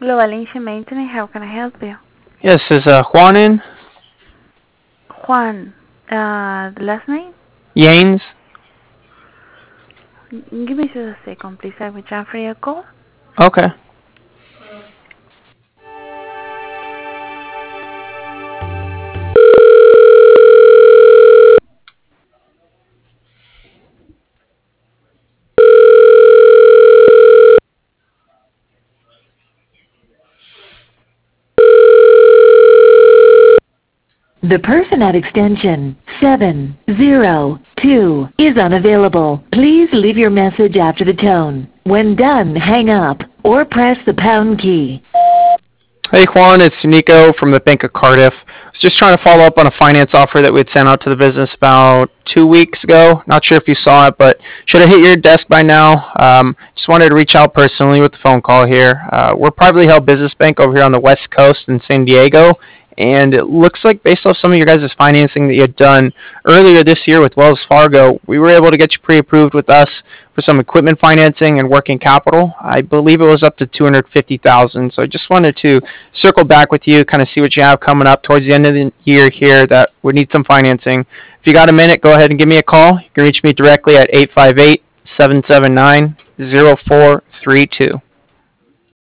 Global Engine Maintenance, how can I help you? Yes, is Juan in? Juan, the last name? Yanes? Give me just a second, please. I will transfer your call. Okay. The person at extension 702 is unavailable. Please leave your message after the tone. When done, hang up or press the pound key. Hey Juan, it's Nico from the Bank of Cardiff. I was just trying to follow up on a finance offer that we had sent out to the business about 2 weeks ago. Not sure if you saw it, but should have hit your desk by now. Just wanted to reach out personally with the phone call here. We're a privately held business bank over here on the West Coast in San Diego, and it looks like based off some of your guys' financing that you had done earlier this year with Wells Fargo, we were able to get you pre-approved with us for some equipment financing and working capital. I believe it was up to 250,000. So I just wanted to circle back with you, kind of see what you have coming up towards the end of the year here that would need some financing. If you got a minute, go ahead and give me a call. You can reach me directly at 858-779-0432.